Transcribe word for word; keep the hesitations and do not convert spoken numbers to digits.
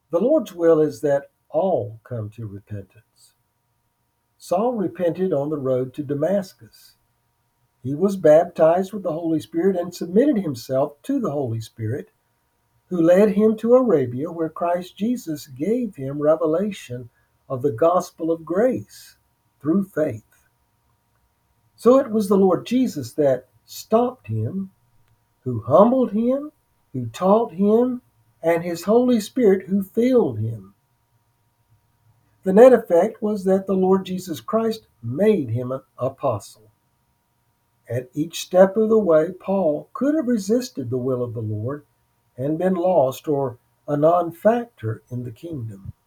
The Lord's will is that all come to repentance. Saul repented on the road to Damascus. He was baptized with the Holy Spirit and submitted himself to the Holy Spirit, who led him to Arabia, where Christ Jesus gave him revelation of the gospel of grace through faith. So it was the Lord Jesus that stopped him, who humbled him, who taught him, and his Holy Spirit who filled him. The net effect was that the Lord Jesus Christ made him an apostle. At each step of the way, Paul could have resisted the will of the Lord and been lost or a non factor in the kingdom.